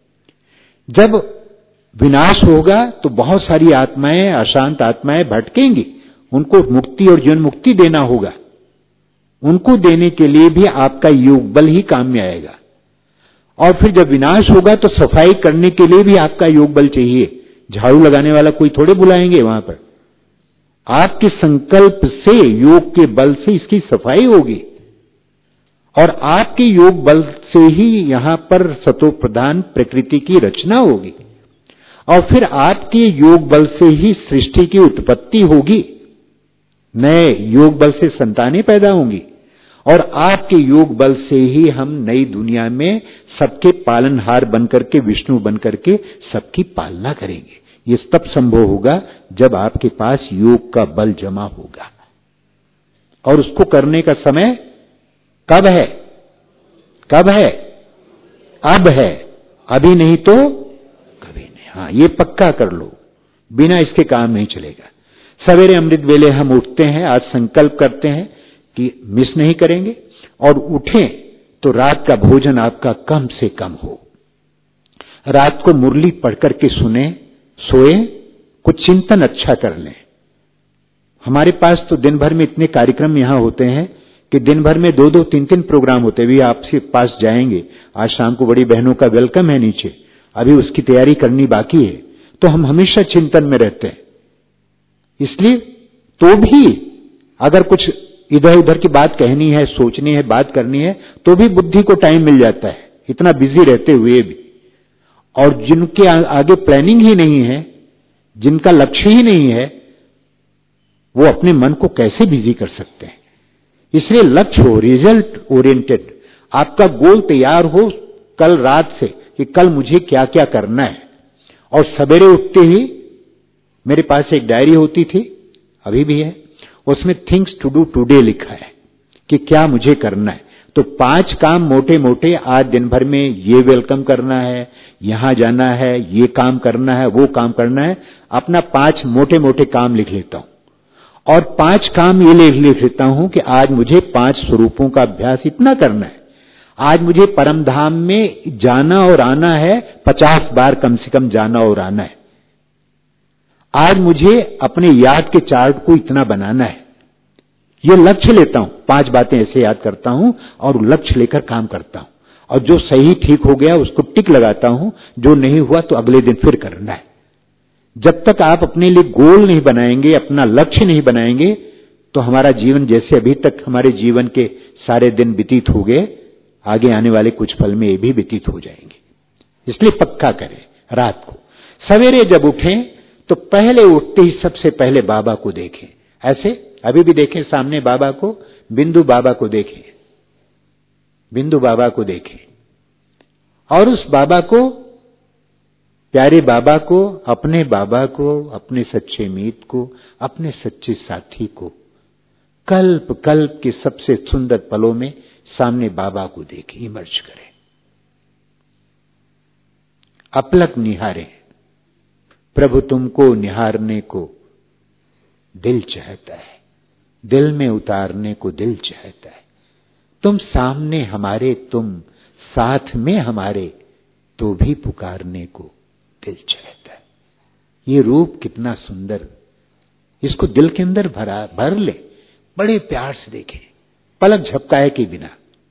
जब विनाश होगा तो बहुत सारी आत्माएं, अशांत आत्माएं भटकेंगी, उनको मुक्ति और जीवन मुक्ति देना होगा। उनको देने के लिए भी आपका योग बल ही काम में आएगा। और फिर जब विनाश होगा तो सफाई करने के लिए भी आपका योग बल चाहिए। झाड़ू लगाने वाला कोई थोड़े बुलाएंगे वहां पर। आपके संकल्प से, योग के बल से इसकी सफाई होगी। और आपके योग बल से ही यहां पर सतो प्रधान प्रकृति की रचना होगी। और फिर आपके योग बल से ही सृष्टि की उत्पत्ति होगी। नए योग बल से संतानें पैदा होंगी। और आपके योग बल से ही हम नई दुनिया में सबके पालनहार बनकर के, विष्णु बनकर के सबकी पालना करेंगे। ये तब संभव होगा जब आपके पास योग का बल जमा होगा। और उसको करने का समय कब है? कब है? अब है, अभी नहीं तो कभी नहीं। हाँ, ये पक्का कर लो, बिना इसके काम नहीं चलेगा। सवेरे अमृत वेले हम उठते हैं, आज संकल्प करते हैं कि मिस नहीं करेंगे, और उठें तो रात का भोजन आपका कम से कम हो। रात को मुरली पढ़कर के सुने, सोए, कुछ चिंतन अच्छा कर लें। हमारे पास तो दिन भर में इतने कार्यक्रम यहां होते हैं कि दिन भर में दो दो तीन तीन प्रोग्राम होते हैं। भी आपके पास जाएंगे, आज शाम को बड़ी बहनों का वेलकम है नीचे, अभी उसकी तैयारी करनी बाकी है। तो हम हमेशा चिंतन में रहते हैं। इसलिए तो भी अगर कुछ इधर उधर की बात कहनी है, सोचनी है, बात करनी है, तो भी बुद्धि को टाइम मिल जाता है, इतना बिजी रहते हुए भी। और जिनके आगे प्लानिंग ही नहीं है, जिनका लक्ष्य ही नहीं है, वो अपने मन को कैसे बिजी कर सकते हैं? इसलिए लक्ष्य हो, रिजल्ट ओरिएंटेड, आपका गोल तैयार हो कल रात से कि कल मुझे क्या क्या करना है। और सवेरे उठते ही मेरे पास एक डायरी होती थी, अभी भी है, उसमें थिंग्स टू डू टुडे लिखा है कि क्या मुझे करना है। तो पांच काम मोटे मोटे, आज दिन भर में ये वेलकम करना है, यहां जाना है, ये काम करना है, वो काम करना है, अपना पांच मोटे मोटे काम लिख लेता हूं। और पांच काम ये लिख लिख लेता हूं कि आज मुझे पांच स्वरूपों का अभ्यास इतना करना है। आज मुझे परम धाम में जाना और आना है, पचास बार कम से कम जाना और आना है। आज मुझे अपने याद के चार्ट को इतना बनाना है। ये लक्ष्य लेता हूं, पांच बातें ऐसे याद करता हूं और लक्ष्य लेकर काम करता हूं। और जो सही ठीक हो गया उसको टिक लगाता हूं, जो नहीं हुआ तो अगले दिन फिर करना है। जब तक आप अपने लिए गोल नहीं बनाएंगे, अपना लक्ष्य नहीं बनाएंगे, तो हमारा जीवन जैसे अभी तक हमारे जीवन के सारे दिन व्यतीत हो गए, आगे आने वाले कुछ पल में ये भी व्यतीत हो जाएंगे। इसलिए पक्का करें, रात को सवेरे जब उठें तो पहले उठते ही सबसे पहले बाबा को देखें। ऐसे अभी भी देखें सामने बाबा को, बिंदु बाबा को देखें, बिंदु बाबा को देखें। और उस बाबा को, प्यारे बाबा को, अपने बाबा को, अपने सच्चे मीत को, अपने सच्चे साथी को कल्प कल्प के सबसे सुंदर पलों में सामने बाबा को देखें, इमर्ज करें, अपलक निहारें। प्रभु तुमको निहारने को दिल चाहता है, दिल में उतारने को दिल चाहता है। तुम सामने हमारे, तुम साथ में हमारे, तो भी पुकारने को दिल चहता है। ये रूप कितना सुंदर, इसको दिल के अंदर भरा भर ले, बड़े प्यार से देखें, पलक झपकाए के बिना।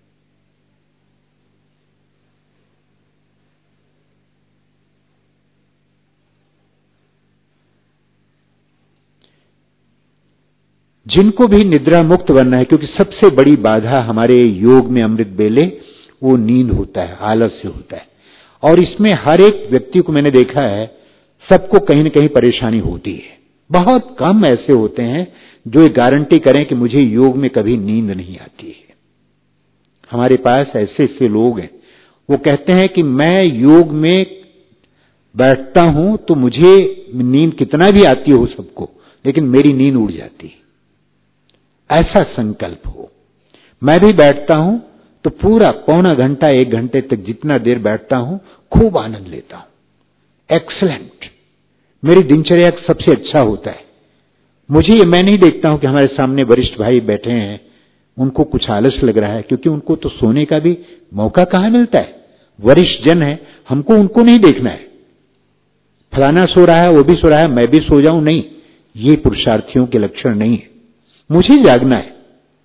जिनको भी निद्रा मुक्त बनना है, क्योंकि सबसे बड़ी बाधा हमारे योग में अमृत बेले वो नींद होता है, आलस्य होता है। और इसमें हर एक व्यक्ति को मैंने देखा है, सबको कहीं न कहीं परेशानी होती है। बहुत कम ऐसे होते हैं जो ये गारंटी करें कि मुझे योग में कभी नींद नहीं आती है। हमारे पास ऐसे ऐसे लोग हैं, वो कहते हैं कि मैं योग में बैठता हूं तो मुझे नींद कितना भी आती हो सबको, लेकिन मेरी नींद उड़ जाती है। ऐसा संकल्प हो। मैं भी बैठता हूं तो पूरा पौना घंटा एक घंटे तक जितना देर बैठता हूं खूब आनंद लेता हूं। एक्सीलेंट, मेरी दिनचर्या सबसे अच्छा होता है। मुझे ये मैं नहीं देखता हूं कि हमारे सामने वरिष्ठ भाई बैठे हैं, उनको कुछ आलस लग रहा है, क्योंकि उनको तो सोने का भी मौका कहां मिलता है। वरिष्ठ जन है, हमको उनको नहीं देखना है। फलाना सो रहा है, वो भी सो रहा है, मैं भी सो जाऊं, नहीं, ये पुरुषार्थियों के लक्षण नहीं है। मुझे जागना है।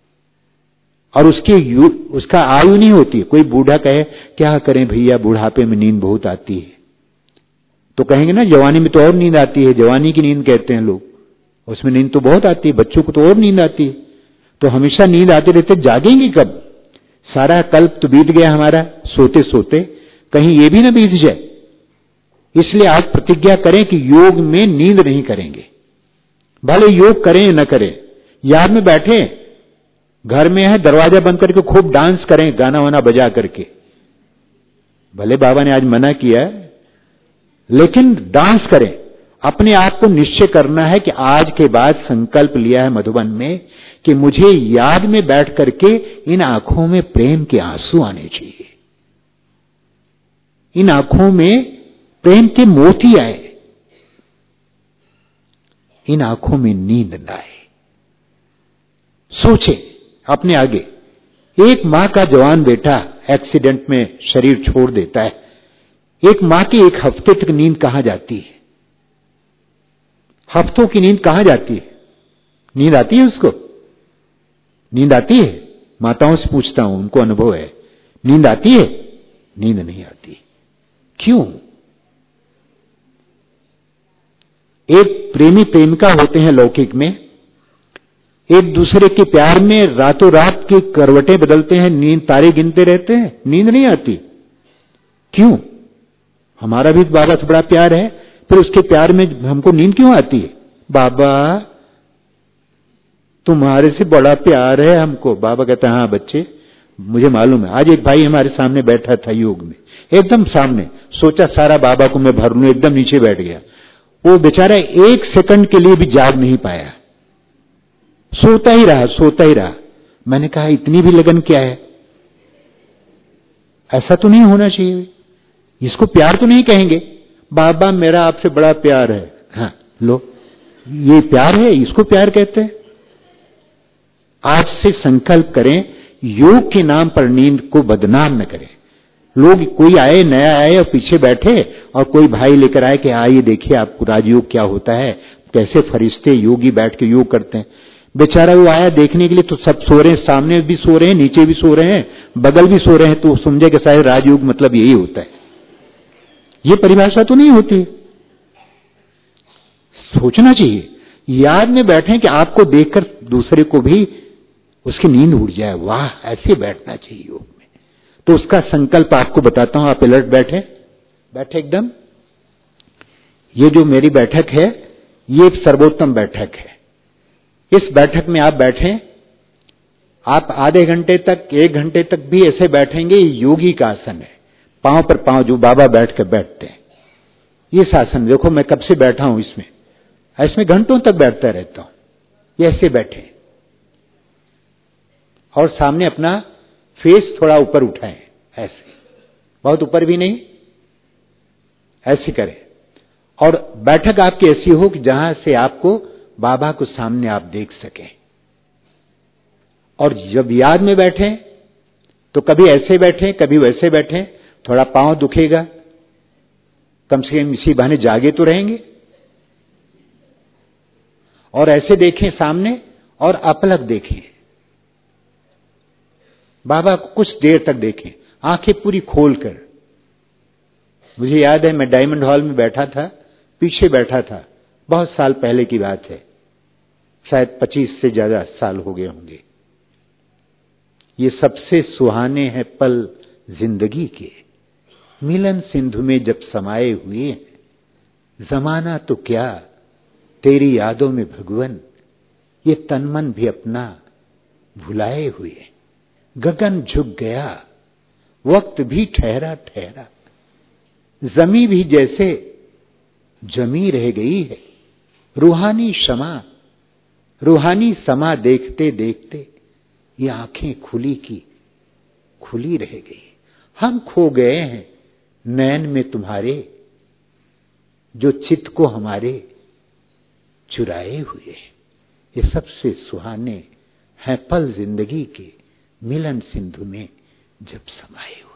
और उसकी उसका आयु नहीं होती। कोई बूढ़ा कहे क्या करें भैया, बुढ़ापे में नींद बहुत आती है, तो कहेंगे ना जवानी में तो और नींद आती है, जवानी की नींद कहते हैं लोग, उसमें नींद तो बहुत आती है, बच्चों को तो और नींद आती है। तो हमेशा नींद आते रहते, जागेंगे कब? सारा कल्प तो बीत गया हमारा सोते सोते, कहीं ये भी ना बीत जाए। इसलिए आज प्रतिज्ञा करें कि योग में नींद नहीं करेंगे। भले योग करें न करें, याद में बैठे, घर में है दरवाजा बंद करके खूब डांस करें, गाना वाना बजा करके। भले बाबा ने आज मना किया है, लेकिन डांस करें। अपने आप को निश्चय करना है कि आज के बाद संकल्प लिया है मधुबन में कि मुझे याद में बैठ करके इन आंखों में प्रेम के आंसू आने चाहिए, इन आंखों में प्रेम के मोती आए, इन आंखों में नींद न आए। सोचे अपने आगे, एक मां का जवान बेटा एक्सीडेंट में शरीर छोड़ देता है, एक मां की एक हफ्ते तक नींद कहां जाती है? हफ्तों की नींद कहां जाती है? नींद आती है उसको? नींद आती है? माताओं से पूछता हूं, उनको अनुभव है, नींद आती है? नींद नहीं आती। क्यों? एक प्रेमी प्रेमिका होते हैं लौकिक में, एक दूसरे के प्यार में रातों रात की करवटें बदलते हैं, नींद तारे गिनते रहते हैं, नींद नहीं आती। क्यों? हमारा भी बाबा से बड़ा प्यार है, फिर उसके प्यार में हमको नींद क्यों आती है? बाबा तुम्हारे से बड़ा प्यार है हमको। बाबा कहते हैं हाँ बच्चे मुझे मालूम है। आज एक भाई हमारे सामने बैठा था योग में, एकदम सामने, सोचा सारा बाबा को मैं भर लूं, एकदम नीचे बैठ गया। वो बेचारा एक सेकंड के लिए भी जाग नहीं पाया, सोता ही रहा सोता ही रहा। मैंने कहा इतनी भी लगन क्या है? ऐसा तो नहीं होना चाहिए, इसको प्यार तो नहीं कहेंगे। बाबा मेरा आपसे बड़ा प्यार है। हाँ लो, ये प्यार है, इसको प्यार कहते हैं। आज से संकल्प करें, योग के नाम पर नींद को बदनाम न करें। लोग कोई आए नया आए और पीछे बैठे और कोई भाई लेकर आए कि आइए देखिए आपको राजयोग क्या होता है, कैसे फरिश्ते योगी बैठ के योग करते हैं। बेचारा वो आया देखने के लिए, तो सब सो रहे हैं, सामने भी सो रहे हैं, नीचे भी सो रहे हैं, बगल भी सो रहे हैं, तो समझे कि शायद राजयोग मतलब यही होता है। ये परिभाषा तो नहीं होती। सोचना चाहिए, याद में बैठे कि आपको देखकर दूसरे को भी उसकी नींद उड़ जाए। वाह, ऐसे बैठना चाहिए योग में। तो उसका संकल्प आपको बताता हूं। आप अलर्ट बैठे बैठे एकदम। ये जो मेरी बैठक है, ये एक सर्वोत्तम बैठक है। इस बैठक में आप बैठें, आप आधे घंटे तक एक घंटे तक भी ऐसे बैठेंगे। योगी का आसन है, पांव पर पांव जो बाबा बैठ कर बैठते हैं। ये आसन देखो, मैं कब से बैठा हूं इसमें, इसमें घंटों तक बैठता रहता हूं। ये ऐसे बैठे और सामने अपना फेस थोड़ा ऊपर उठाएं, ऐसे, बहुत ऊपर भी नहीं, ऐसे करें। और बैठक आपकी ऐसी हो कि जहां से आपको बाबा को सामने आप देख सकें। और जब याद में बैठें तो कभी ऐसे बैठें, कभी वैसे बैठें। थोड़ा पांव दुखेगा, कम से कम इसी बहाने जागे तो रहेंगे। और ऐसे देखें सामने और अपलक देखें, बाबा को कुछ देर तक देखें, आंखें पूरी खोलकर। मुझे याद है मैं डायमंड हॉल में बैठा था, पीछे बैठा था, बहुत साल पहले की बात है, शायद पच्चीस से ज्यादा साल हो गए होंगे। ये सबसे सुहाने हैं पल जिंदगी के, मिलन सिंधु में जब समाये हुए हैं, जमाना तो क्या तेरी यादों में भगवन, ये तन मन भी अपना भुलाए हुए, गगन झुक गया वक्त भी ठहरा ठहरा, जमी भी जैसे जमी रह गई है, रूहानी शमा रूहानी समा देखते देखते ये आंखें खुली की खुली रह गई। हम खो गए हैं नैन में तुम्हारे, जो चित्त को हमारे चुराए हुए। ये सबसे सुहाने हैं पल जिंदगी के, मिलन सिंधु में जब समाये हुए।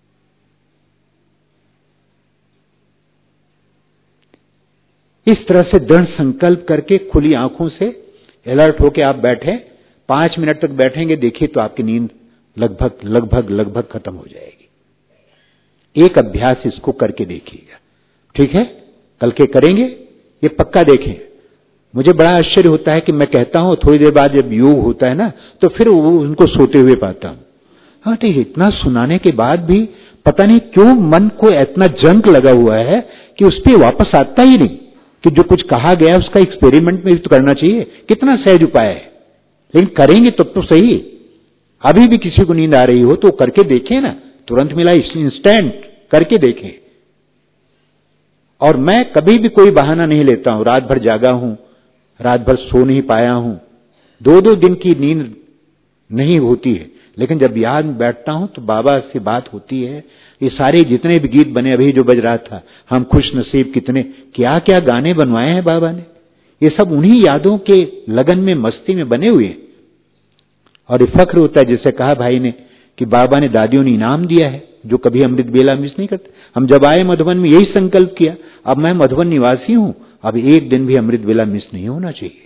इस तरह से दृढ़ संकल्प करके खुली आंखों से अलर्ट होके आप बैठे, पांच मिनट तक बैठेंगे, देखिए तो आपकी नींद लगभग लगभग लगभग खत्म हो जाएगी। एक अभ्यास इसको करके देखिएगा, ठीक है? कल के करेंगे, ये पक्का देखें। मुझे बड़ा आश्चर्य होता है कि मैं कहता हूं, थोड़ी देर बाद जब योग होता है ना, तो फिर वो उनको सोते हुए पाता हूं। हाँ, तो इतना सुनाने के बाद भी पता नहीं क्यों मन को इतना जंक लगा हुआ है कि उस पर वापस आता ही नहीं, कि जो कुछ कहा गया उसका एक्सपेरिमेंट में तो करना चाहिए। कितना सहज उपाय है, लेकिन करेंगे तब तो सही। अभी भी किसी को नींद आ रही हो तो करके देखें ना, तुरंत मिला इंस्टेंट करके देखें। और मैं कभी भी कोई बहाना नहीं लेता हूं, रात भर जागा हूं, रात भर सो नहीं पाया हूं, दो दो दिन की नींद नहीं होती है, लेकिन जब याद बैठता हूं तो बाबा से बात होती है। ये सारे जितने भी गीत बने, अभी जो बज रहा था, हम खुश नसीब कितने, क्या क्या गाने बनवाए हैं बाबा ने, ये सब उन्हीं यादों के लगन में मस्ती में बने हुए हैं। और ये फख्र होता है, जैसे कहा भाई ने कि बाबा ने दादियों ने इनाम दिया है, जो कभी अमृत बेला मिस नहीं करते। हम जब आए मधुबन में यही संकल्प किया, अब मैं मधुबन निवासी हूं, अब एक दिन भी अमृत बेला मिस नहीं होना चाहिए।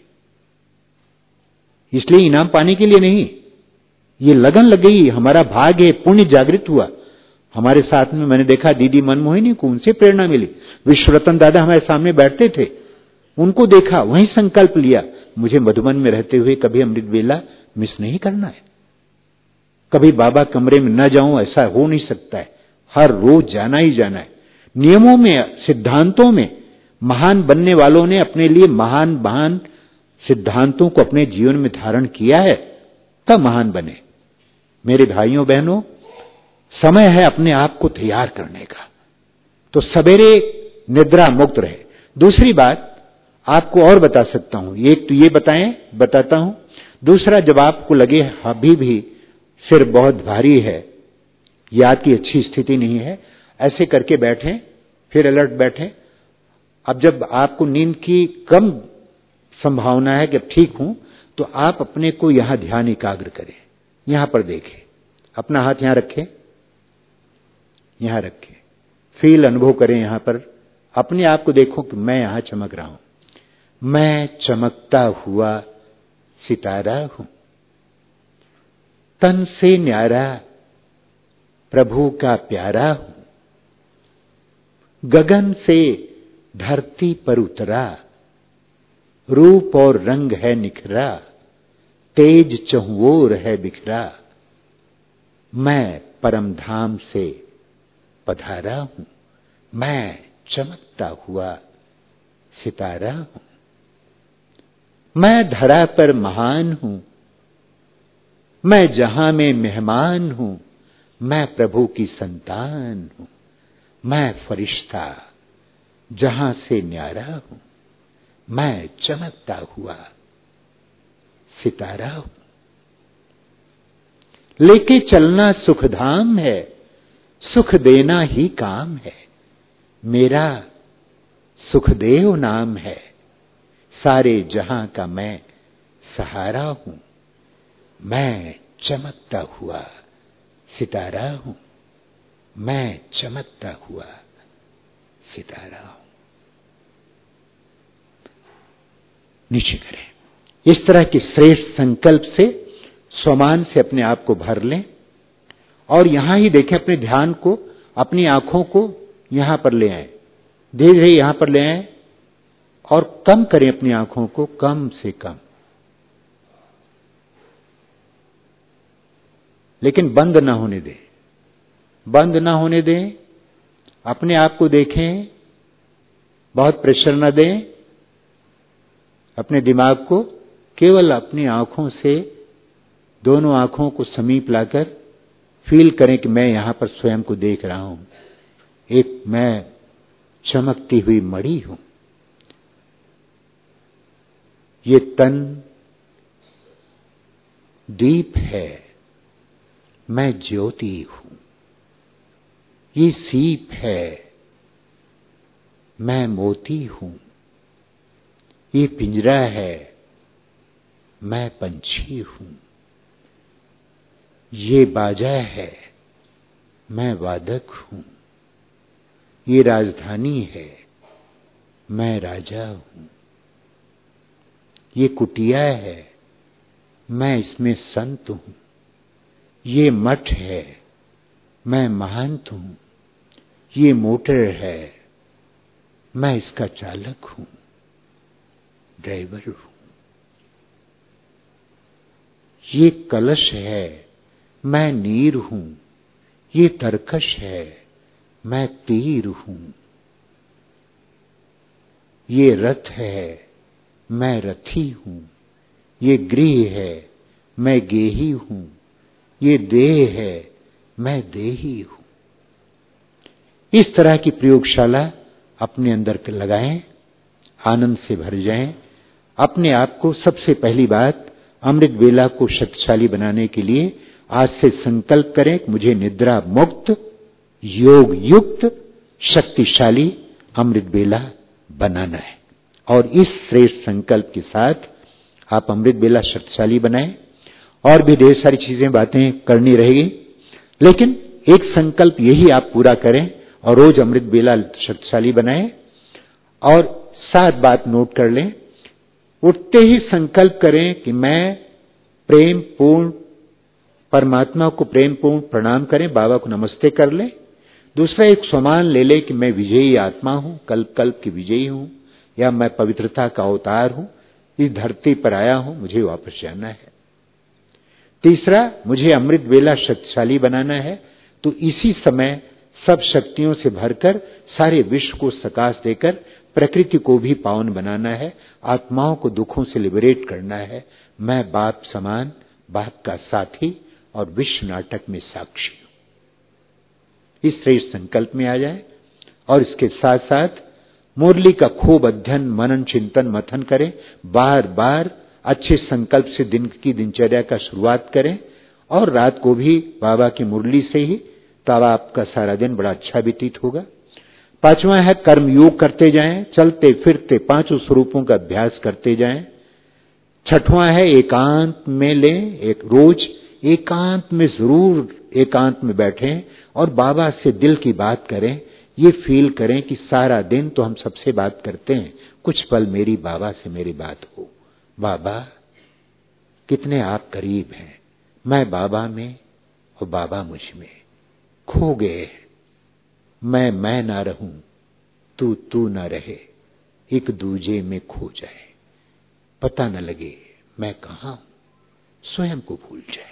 इसलिए इनाम पाने के लिए नहीं, ये लगन लग गई, हमारा भाग्य पुण्य जागृत हुआ। हमारे साथ में मैंने देखा दीदी मनमोहिनी को, उनसे प्रेरणा मिली। विश्व रतन दादा हमारे सामने बैठते थे, उनको देखा, वहीं संकल्प लिया, मुझे मधुबन में रहते हुए कभी अमृत बेला मिस नहीं करना है, कभी बाबा कमरे में न जाऊं, ऐसा हो नहीं सकता है, हर रोज जाना ही जाना है। नियमों में, सिद्धांतों में महान बनने वालों ने अपने लिए महान महान सिद्धांतों को अपने जीवन में धारण किया है, तब महान बने। मेरे भाइयों बहनों, समय है अपने आप को तैयार करने का, तो सवेरे निद्रा मुक्त रहे। दूसरी बात आपको और बता सकता हूं, एक तो ये बताएं बताता हूं, दूसरा जब आपको लगे अभी भी सिर बहुत भारी है, याद की अच्छी स्थिति नहीं है, ऐसे करके बैठें, फिर अलर्ट बैठें। अब जब आपको नींद की कम संभावना है कि ठीक हूं, तो आप अपने को यहां ध्यान एकाग्र करें, यहां पर देखें, अपना हाथ यहां रखें, यहां रखें, फील अनुभव करें, यहां पर अपने आप को देखो कि मैं यहां चमक रहा हूं, मैं चमकता हुआ सितारा हूं, तन से न्यारा प्रभु का प्यारा हूं, गगन से धरती पर उतरा, रूप और रंग है निखरा, तेज चहुओर है बिखरा, मैं परम धाम से पधारा हूं, मैं चमकता हुआ सितारा हूं, मैं धरा पर महान हूं, मैं जहां में मेहमान हूं, मैं प्रभु की संतान हूं, मैं फरिश्ता जहां से न्यारा हूं, मैं चमकता हुआ सितारा हूं। लेके चलना सुखधाम है, सुख देना ही काम है, मेरा सुखदेव नाम है, सारे जहां का मैं सहारा हूं, मैं चमकता हुआ सितारा हूं, मैं चमकता हुआ सितारा हूं। नीचे करें। इस तरह के श्रेष्ठ संकल्प से स्वमान से अपने आप को भर लें और यहां ही देखें, अपने ध्यान को, अपनी आंखों को यहां पर ले आए, धीरे धीरे यहां पर ले आए और कम करें अपनी आंखों को, कम से कम, लेकिन बंद ना होने दें, बंद ना होने दें। अपने आप को देखें, बहुत प्रेशर ना दें अपने दिमाग को, केवल अपनी आंखों से दोनों आंखों को समीप लाकर फील करें कि मैं यहां पर स्वयं को देख रहा हूं। एक मैं चमकती हुई मणि हूं, ये तन दीप है, मैं ज्योति हूं। ये सीप है, मैं मोती हूं। ये पिंजरा है, मैं पंछी हूं। ये बाजा है, मैं वादक हूं। ये राजधानी है, मैं राजा हूं। ये कुटिया है, मैं इसमें संत हूं। ये मठ है, मैं महंत हूं। ये मोटर है, मैं इसका चालक हूं, ड्राइवर हूं। ये कलश है, मैं नीर हूं। ये तरकश है, मैं तीर हूं। ये रथ है, मैं रथी हूं। ये गृह है, मैं गेही हूं। ये देह है, मैं देही हूं। इस तरह की प्रयोगशाला अपने अंदर लगाएं, आनंद से भर जाएं। अपने आप को सबसे पहली बात अमृत वेला को शक्तिशाली बनाने के लिए आज से संकल्प करें कि मुझे निद्रा मुक्त, योग युक्त, शक्तिशाली अमृत वेला बनाना है। और इस श्रेष्ठ संकल्प के साथ आप अमृत वेला शक्तिशाली बनाएं। और भी ढेर सारी चीजें बातें करनी रहेगी, लेकिन एक संकल्प यही आप पूरा करें और रोज अमृत वेला शक्तिशाली बनाएं। और सात बात नोट कर लें। उठते ही संकल्प करें कि मैं प्रेम पूर्ण परमात्मा को प्रेम पूर्ण प्रणाम करें, बाबा को नमस्ते कर लें। दूसरा एक स्वमान ले ले कि मैं विजयी आत्मा हूं, कल्प कल्प की विजयी हूं, या मैं पवित्रता का अवतार हूं, इस धरती पर आया हूं, मुझे वापस जाना है। तीसरा, मुझे अमृत वेला शक्तिशाली बनाना है, तो इसी समय सब शक्तियों से भरकर सारे विश्व को सकाश देकर प्रकृति को भी पावन बनाना है, आत्माओं को दुखों से लिबरेट करना है। मैं बाप समान, बाप का साथी और विश्व नाटक में साक्षी हूं। इस श्रेष्ठ संकल्प में आ जाए और इसके साथ साथ मुरली का खूब अध्ययन, मनन, चिंतन, मथन करें। बार बार अच्छे संकल्प से दिन की दिनचर्या का शुरुआत करें और रात को भी बाबा की मुरली से ही, तब आपका सारा दिन बड़ा अच्छा व्यतीत होगा। पांचवा है कर्म योग करते जाएं, चलते फिरते पांचों स्वरूपों का अभ्यास करते जाएं। छठवां है एकांत में लें, एक रोज एकांत में जरूर एकांत में बैठें और बाबा से दिल की बात करें। ये फील करें कि सारा दिन तो हम सबसे बात करते हैं, कुछ पल मेरी बाबा से मेरी बात हो। बाबा कितने आप करीब हैं, मैं बाबा में और बाबा मुझ में, खो गए। मैं मैं ना रहूं, तू तू ना रहे, एक दूजे में खो जाए, पता न लगे मैं कहां हूं, स्वयं को भूल जाए।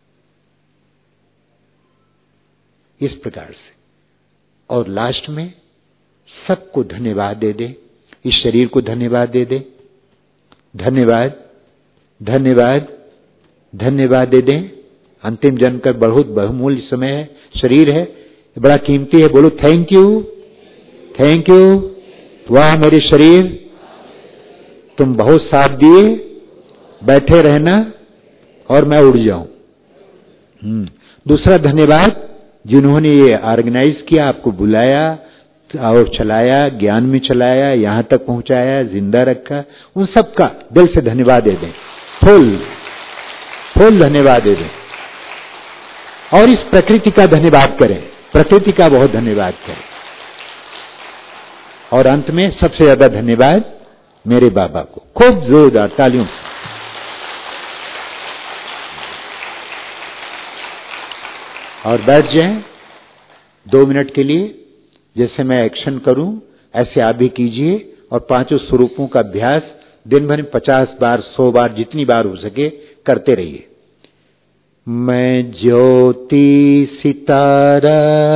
इस प्रकार से। और लास्ट में सबको धन्यवाद दे दे, इस शरीर को धन्यवाद दे दे, धन्यवाद धन्यवाद धन्यवाद दे दें। अंतिम जन्म का बहुत बहुमूल्य समय है, शरीर है, बड़ा कीमती है। बोलो थैंक यू, थैंक यू। वाह मेरे शरीर, तुम बहुत साथ दिए, बैठे रहना और मैं उड़ जाऊं। हम्म दूसरा धन्यवाद जिन्होंने ये ऑर्गेनाइज किया, आपको बुलाया और चलाया, ज्ञान में चलाया, यहां तक पहुंचाया, जिंदा रखा, उन सब का दिल से धन्यवाद दे दें, फुल फुल धन्यवाद दे दें। और इस प्रकृति का धन्यवाद करें, प्रकृति का बहुत धन्यवाद करें। और अंत में सबसे ज्यादा धन्यवाद मेरे बाबा को। खूब जोरदार तालियों। और बैठ जाएं दो मिनट के लिए। जैसे मैं एक्शन करूं ऐसे आप भी कीजिए और पांचों स्वरूपों का अभ्यास दिन भर में पचास बार, सौ बार, जितनी बार हो सके करते रहिए। मैं ज्योति सितारा,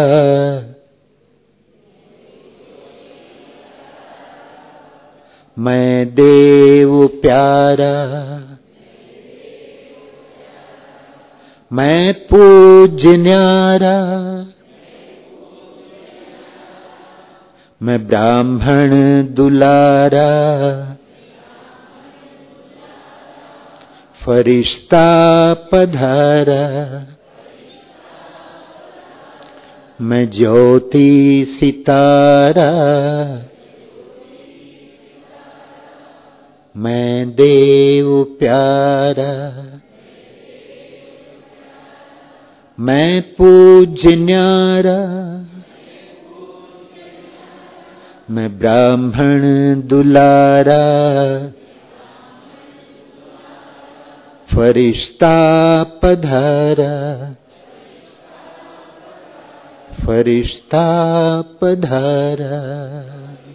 मैं देव प्यारा, मैं पूज्य न्यारा, मैं ब्राह्मण दुलारा, फरिश्ता पधारा, मैं ज्योति सितारा, मैं देव प्यारा, मैं पूज्य न्यारा, मैं ब्राह्मण दुलारा, फरिश्ता पधारा, फरिश्ता पधारा।